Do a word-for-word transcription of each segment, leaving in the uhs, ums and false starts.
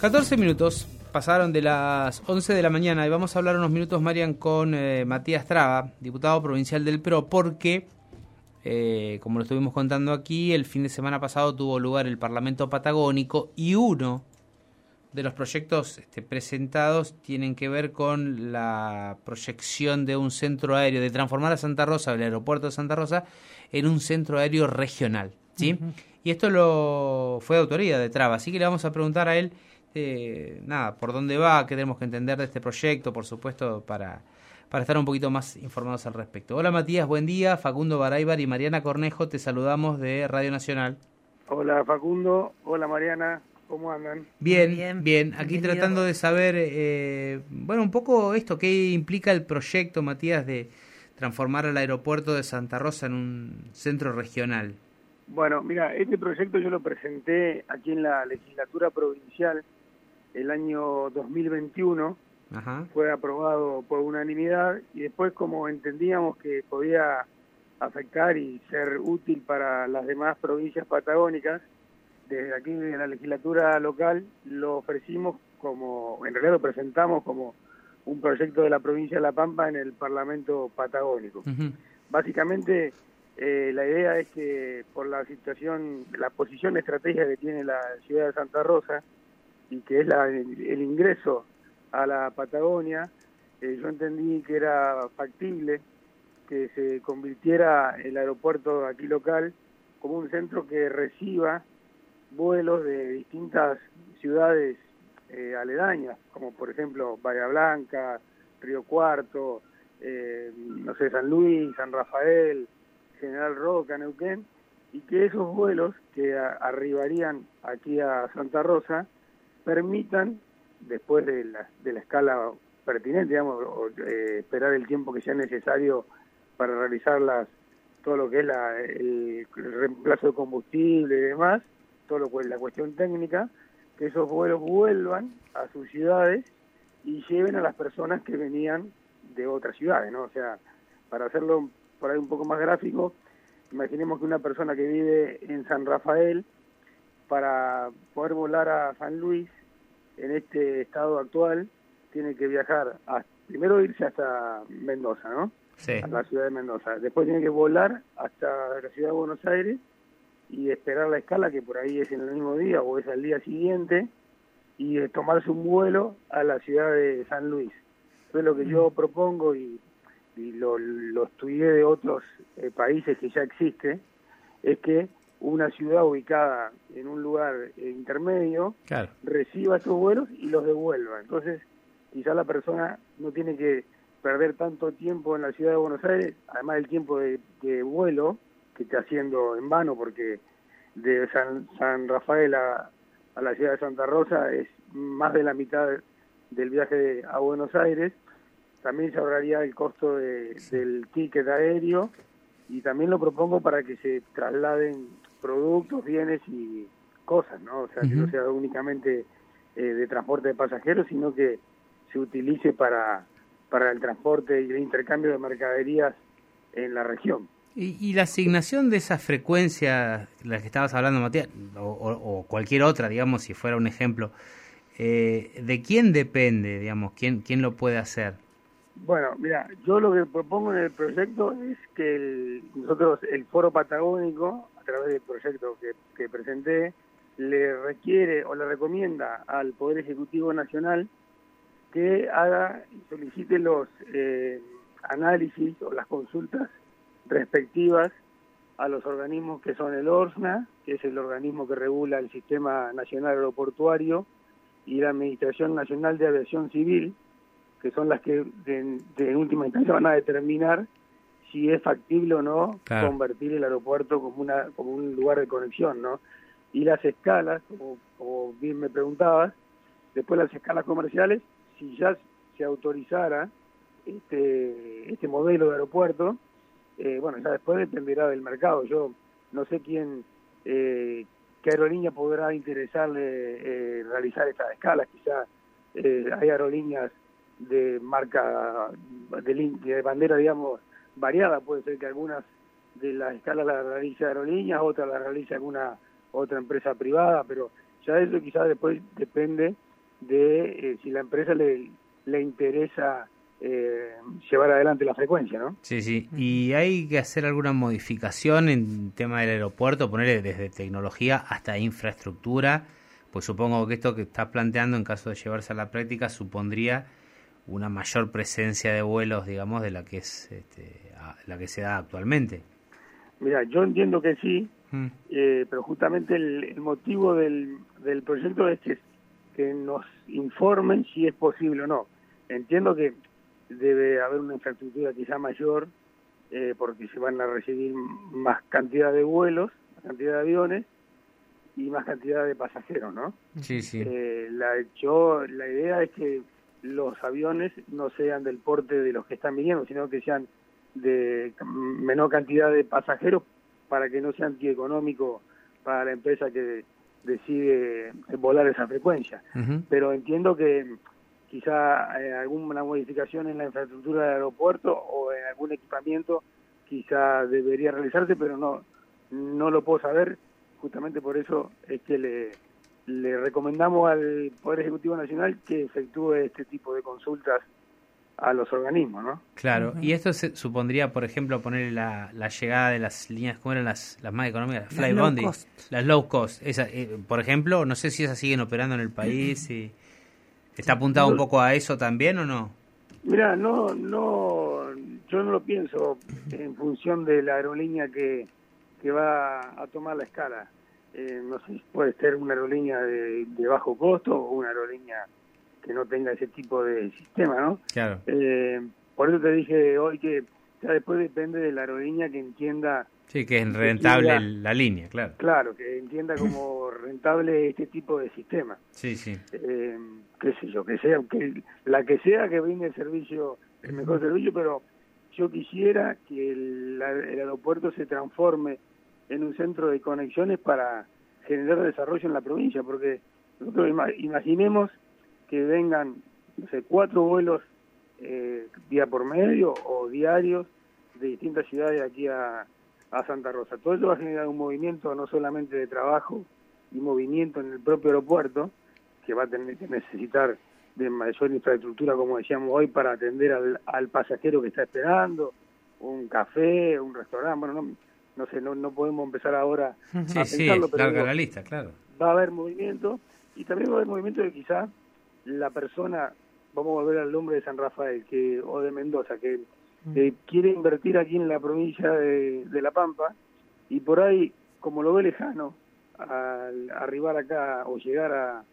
catorce minutos pasaron de las once de la mañana y vamos a hablar unos minutos, Marian, con eh, Matías Traba, diputado provincial del P R O, porque, eh, como lo estuvimos contando aquí, el fin de semana pasado tuvo lugar el Parlamento Patagónico y uno de los proyectos este, presentados tienen que ver con la proyección de un centro aéreo, de transformar a Santa Rosa, el aeropuerto de Santa Rosa, en un centro aéreo regional, ¿sí? Uh-huh. Y esto lo fue de autoría de Traba, así que le vamos a preguntar a él, eh, nada, por dónde va, qué tenemos que entender de este proyecto, por supuesto, para, para estar un poquito más informados al respecto. Hola Matías, buen día. Facundo Baraybar y Mariana Cornejo, te saludamos de Radio Nacional. Hola Facundo, hola Mariana, ¿cómo andan? Bien, bien, bien. Aquí Bienvenido. Tratando de saber, eh, bueno, un poco esto, qué implica el proyecto, Matías, de transformar el aeropuerto de Santa Rosa en un centro regional. Bueno, mira, este proyecto yo lo presenté aquí en la legislatura provincial el año dos mil veintiuno, Ajá. Fue aprobado por unanimidad y después, como entendíamos que podía afectar y ser útil para las demás provincias patagónicas, desde aquí de la legislatura local lo ofrecimos como, en realidad lo presentamos como un proyecto de la provincia de La Pampa en el Parlamento Patagónico. Uh-huh. Básicamente, eh, la idea es que por la situación, la posición estratégica que tiene la ciudad de Santa Rosa, y que es la, el ingreso a la Patagonia, eh, yo entendí que era factible que se convirtiera el aeropuerto aquí local como un centro que reciba vuelos de distintas ciudades eh, aledañas, como por ejemplo Bahía Blanca, Río Cuarto, eh, no sé, San Luis, San Rafael, General Roca, Neuquén, y que esos vuelos que a, arribarían aquí a Santa Rosa permitan, después de la, de la escala pertinente, digamos, o, eh, esperar el tiempo que sea necesario para realizar las, todo lo que es la, el, el reemplazo de combustible y demás, todo lo que es la cuestión técnica, que esos vuelos vuelvan a sus ciudades y lleven a las personas que venían de otras ciudades, ¿no? O sea, para hacerlo por ahí un poco más gráfico, imaginemos que una persona que vive en San Rafael, para poder volar a San Luis, en este estado actual, tiene que viajar, a, primero irse hasta Mendoza, ¿no? Sí. A la ciudad de Mendoza. Después tiene que volar hasta la ciudad de Buenos Aires y esperar la escala, que por ahí es en el mismo día o es al día siguiente, y eh, tomarse un vuelo a la ciudad de San Luis. Entonces lo que yo propongo, y, y lo, lo estudié de otros eh, países que ya existe, es que una ciudad ubicada en un lugar eh, intermedio, claro, reciba estos vuelos y los devuelva. Entonces quizá la persona no tiene que perder tanto tiempo en la ciudad de Buenos Aires, además del tiempo de, de vuelo, que está haciendo en vano, porque de San, San Rafael a, a la ciudad de Santa Rosa es más de la mitad del viaje de, a Buenos Aires. También se ahorraría el costo de, del ticket aéreo, y también lo propongo para que se trasladen productos, bienes y cosas, ¿no? O sea, uh-huh, que no sea únicamente eh, de transporte de pasajeros, sino que se utilice para, para el transporte y el intercambio de mercaderías en la región. Y, y la asignación de esas frecuencias, las que estabas hablando, Matías, o, o, o cualquier otra, digamos, si fuera un ejemplo, eh, ¿de quién depende, digamos, quién, quién lo puede hacer? Bueno, mira, yo lo que propongo en el proyecto es que el, nosotros, el Foro Patagónico, a través del proyecto que, que presenté, le requiere o le recomienda al Poder Ejecutivo Nacional que haga y solicite los eh, análisis o las consultas respectivas a los organismos que son el ORSNA, que es el organismo que regula el Sistema Nacional Aeroportuario, y la Administración Nacional de Aviación Civil, que son las que de, de última instancia van a determinar si es factible o no, claro, convertir el aeropuerto como una como un lugar de conexión, ¿no? Y las escalas, como, como bien me preguntabas, después las escalas comerciales, si ya se autorizara este este modelo de aeropuerto, eh, bueno, ya después dependerá del mercado. Yo no sé quién, eh, qué aerolínea podrá interesarle eh, realizar estas escalas. Quizá eh, hay aerolíneas de marca, de, de bandera, digamos, variada. Puede ser que algunas de las escalas las realice aerolíneas, otras las realice alguna otra empresa privada, pero ya eso quizás después depende de eh, si la empresa le, le interesa eh, llevar adelante la frecuencia, ¿no? Sí, sí. ¿Y hay que hacer alguna modificación en tema del aeropuerto, ponerle desde tecnología hasta infraestructura? Pues supongo que esto que estás planteando, en caso de llevarse a la práctica, supondría una mayor presencia de vuelos, digamos, de la que es este, a, la que se da actualmente. Mira, yo entiendo que sí, mm. eh, pero justamente el, el motivo del, del proyecto es que, que nos informen si es posible o no. Entiendo que debe haber una infraestructura quizá mayor, eh, porque se van a recibir más cantidad de vuelos, más cantidad de aviones y más cantidad de pasajeros, ¿no? Sí, sí. Eh, la, yo, la idea es que los aviones no sean del porte de los que están viniendo, sino que sean de menor cantidad de pasajeros para que no sea antieconómico para la empresa que decide volar esa frecuencia. Uh-huh. Pero entiendo que quizá eh, alguna modificación en la infraestructura del aeropuerto o en algún equipamiento quizá debería realizarse, pero no no lo puedo saber. Justamente por eso es que le, le recomendamos al Poder Ejecutivo Nacional que efectúe este tipo de consultas a los organismos, ¿no? Claro, uh-huh. Y esto se supondría, por ejemplo, poner la, la llegada de las líneas, ¿cómo eran las, las más económicas? Las Flybondi, las low cost. Esa, eh, por ejemplo, no sé si esas siguen operando en el país. Y ¿está apuntado un poco a eso también o no? Mira, no, no, yo no lo pienso en función de la aerolínea que, que va a tomar la escala. Eh, no sé si puede ser una aerolínea de, de bajo costo o una aerolínea que no tenga ese tipo de sistema, ¿no? Claro. Eh, por eso te dije hoy que ya después depende de la aerolínea que entienda... Sí, que es rentable que quiera, la línea, claro. Claro, que entienda como rentable este tipo de sistema. Sí, sí. Eh, qué sé yo, que sea, que la que sea que brinde el servicio, el mejor servicio, pero yo quisiera que el, el aeropuerto se transforme en un centro de conexiones para generar desarrollo en la provincia, porque nosotros imaginemos que vengan, no sé, cuatro vuelos eh, día por medio o diarios de distintas ciudades aquí a, a Santa Rosa. Todo eso va a generar un movimiento no solamente de trabajo y movimiento en el propio aeropuerto, que va a tener que necesitar de mayor infraestructura, como decíamos hoy, para atender al, al pasajero que está esperando, un café, un restaurante, bueno, no, no sé, no, no podemos empezar ahora sí, a pensarlo, sí, pero larga digo, la lista, claro. Va a haber movimiento, y también va a haber movimiento de quizá la persona, vamos a volver al nombre de San Rafael, que o de Mendoza, que eh, quiere invertir aquí en la provincia de, de La Pampa, y por ahí, como lo ve lejano, al arribar acá o llegar a,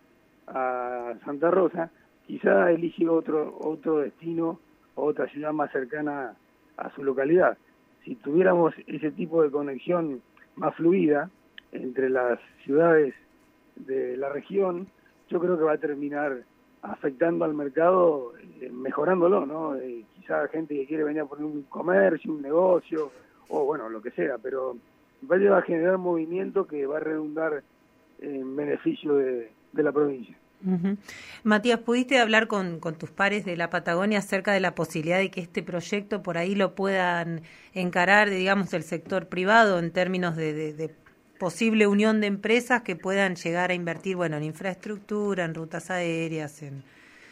a Santa Rosa, quizá elige otro otro destino o otra ciudad más cercana a su localidad. Si tuviéramos ese tipo de conexión más fluida entre las ciudades de la región, yo creo que va a terminar afectando al mercado, eh, mejorándolo, ¿no? Eh, quizá gente que quiere venir a poner un comercio, un negocio, o bueno, lo que sea, pero va a generar movimiento que va a redundar en beneficio de, de la provincia. Uh-huh. Matías, ¿pudiste hablar con, con tus pares de la Patagonia acerca de la posibilidad de que este proyecto por ahí lo puedan encarar, digamos, el sector privado en términos de, de, de posible unión de empresas que puedan llegar a invertir, bueno, en infraestructura, en rutas aéreas, en,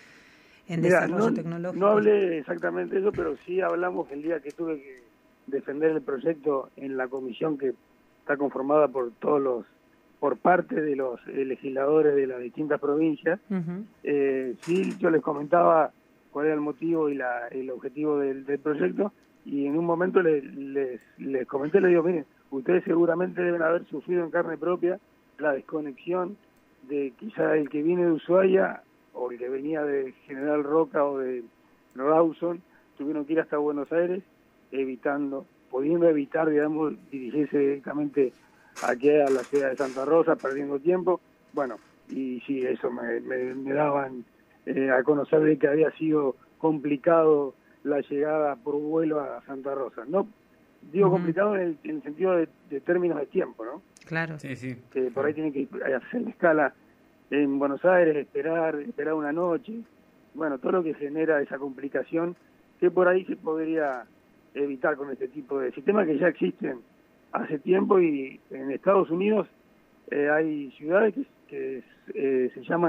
en Mira, desarrollo no, tecnológico? No hablé exactamente de eso, pero sí hablamos el día que tuve que defender el proyecto en la comisión que está conformada por todos los por parte de los eh, legisladores de las distintas provincias. Uh-huh. eh, sí, yo les comentaba cuál era el motivo y la, el objetivo del, del proyecto, y en un momento les, les, les comenté, les digo, miren, ustedes seguramente deben haber sufrido en carne propia la desconexión de quizá el que viene de Ushuaia o el que venía de General Roca o de Rawson, tuvieron que ir hasta Buenos Aires evitando, pudiendo evitar, digamos, dirigirse directamente aquí a la ciudad de Santa Rosa, perdiendo tiempo. Bueno, y sí, eso me, me, me daban eh, a conocer de que había sido complicado la llegada por vuelo a Santa Rosa. No digo uh-huh. complicado en el, en el sentido de, de términos de tiempo, ¿no? Claro. Sí, sí. Que por ahí tienen que hacer la escala en Buenos Aires, esperar, esperar una noche. Bueno, todo lo que genera esa complicación que por ahí se podría evitar con este tipo de sistemas que ya existen hace tiempo, y en Estados Unidos eh, hay ciudades que, que eh, se llaman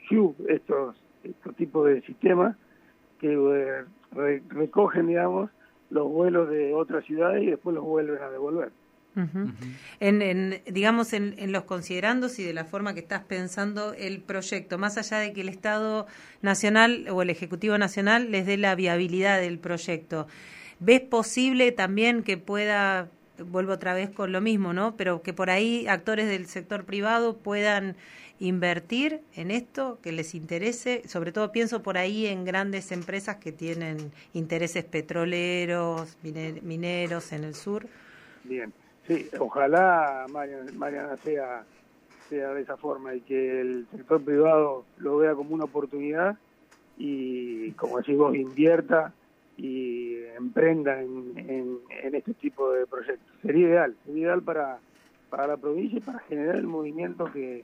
Hub, estos, estos tipos de sistemas que eh, re, recogen, digamos, los vuelos de otras ciudades y después los vuelven a devolver. Uh-huh. Uh-huh. En, en, digamos, en, en los considerandos y de la forma que estás pensando el proyecto, más allá de que el Estado Nacional o el Ejecutivo Nacional les dé la viabilidad del proyecto, ¿ves posible también que pueda, vuelvo otra vez con lo mismo, ¿no? Pero que por ahí actores del sector privado puedan invertir en esto, que les interese? Sobre todo pienso por ahí en grandes empresas que tienen intereses petroleros, miner, mineros en el sur. Bien. Sí, ojalá, Mariana, Mariana sea, sea de esa forma y que el sector privado lo vea como una oportunidad y, como decís vos, invierta y emprenda en, en, en este tipo de proyectos. Sería ideal, sería ideal para, para la provincia y para generar el movimiento que,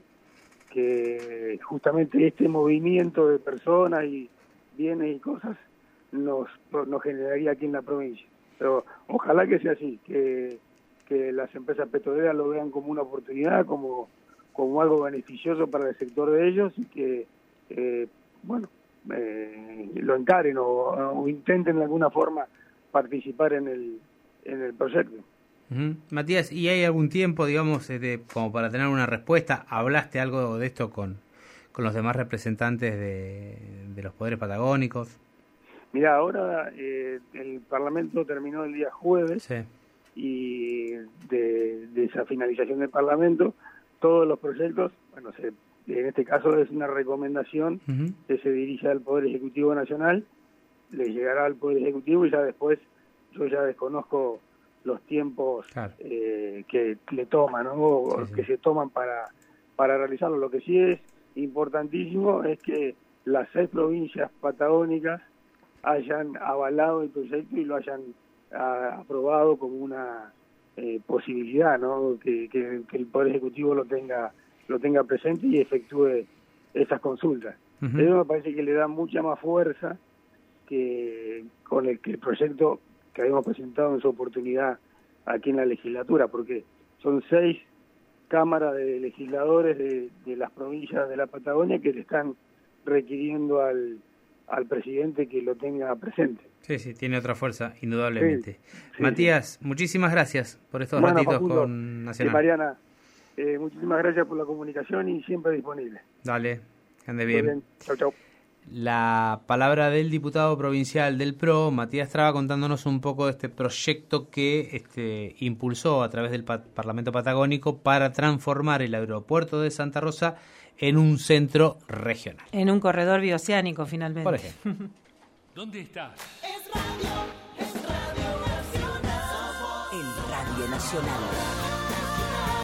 que justamente este movimiento de personas y bienes y cosas nos, nos generaría aquí en la provincia. Pero ojalá que sea así, que que las empresas petroleras lo vean como una oportunidad, como, como algo beneficioso para el sector de ellos y que, eh, bueno, eh, lo encaren o, o intenten de alguna forma participar en el, en el proyecto. Uh-huh. Matías, ¿y hay algún tiempo, digamos, de, como para tener una respuesta? ¿Hablaste algo de esto con, con los demás representantes de, de los poderes patagónicos? Mira, ahora eh, el Parlamento terminó el día jueves. Sí. Y de, de esa finalización del Parlamento, todos los proyectos, bueno, se, en este caso es una recomendación uh-huh. que se dirige al Poder Ejecutivo Nacional, le llegará al Poder Ejecutivo y ya después, yo ya desconozco los tiempos claro. eh, que le toman, ¿no? O sí, que sí. se toman para, para realizarlo. Lo que sí es importantísimo es que las seis provincias patagónicas hayan avalado el proyecto y lo hayan ha aprobado como una eh, posibilidad, ¿no? Que, que, que el Poder Ejecutivo lo tenga lo tenga presente y efectúe esas consultas. Uh-huh. Eso me parece que le da mucha más fuerza que con el que el proyecto que habíamos presentado en su oportunidad aquí en la legislatura, porque son seis cámaras de legisladores de, de las provincias de la Patagonia que le están requiriendo al al presidente que lo tenga presente. Sí, sí, tiene otra fuerza, indudablemente. Sí, sí, Matías, sí. muchísimas gracias por estos bueno, ratitos Facundo, con Nacional. Sí, Mariana, eh, muchísimas gracias por la comunicación y siempre disponible. Dale, que ande bien. Muy bien. Chau, chau. La palabra del diputado provincial del P R O, Matías Traba, contándonos un poco de este proyecto que este, impulsó a través del pa- Parlamento Patagónico para transformar el aeropuerto de Santa Rosa en un centro regional. En un corredor bioceánico, finalmente. Por ejemplo. ¿Dónde estás? Es radio, es Radio Nacional. En Radio Nacional.